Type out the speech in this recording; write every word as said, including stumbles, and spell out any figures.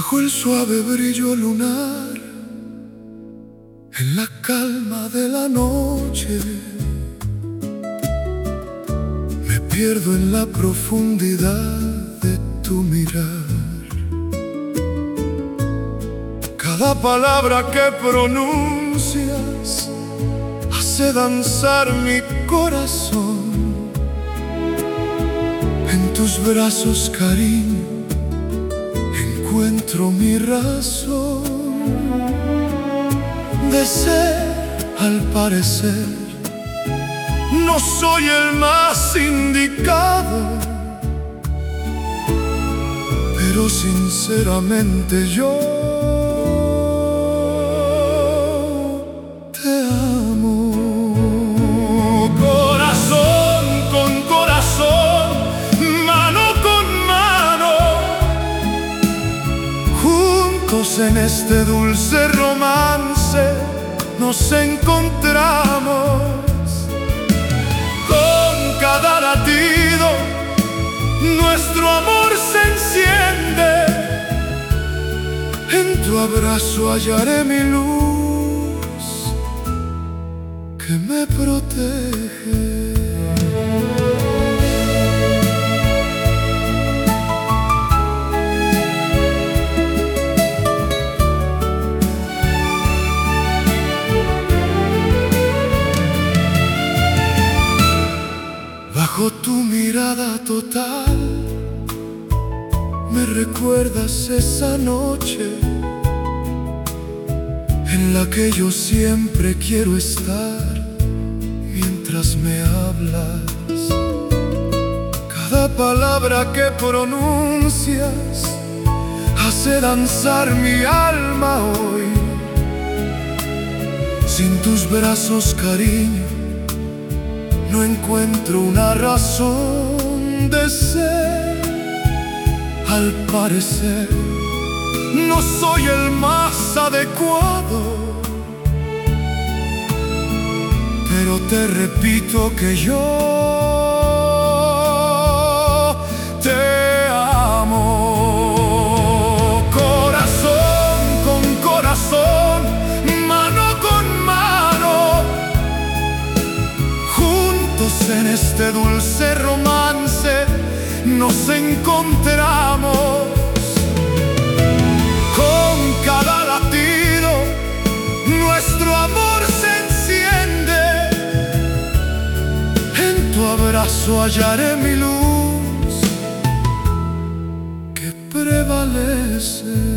Bajo el suave brillo lunar, en la calma de la noche, me pierdo en la profundidad de tu mirar. Cada palabra que pronuncias hace danzar mi corazón. En tus brazos, cariño, encuentro mi razón de ser. Al parecer no soy el más indicado, pero sinceramente yo te amo. Corazón con corazón, mano con mano, juntos en este dulce romance nos encontramos. Con cada latido nuestro amor se enciende. En tu abrazo hallaré mi luz que me protege. Bajo tu mirada total me recuerdas esa noche en la que yo siempre quiero estar mientras me hablas. Cada palabra que pronuncias hace danzar mi alma hoy. Sin tus brazos, cariño, no encuentro una razón de ser. Al parecer no soy el más adecuado, pero te repito que yo te amo. Corazón con corazón, mano con mano, juntos en este dulce romance nos encontramos. Con cada latido nuestro amor se enciende. En tu abrazo hallaré mi luz que prevalece.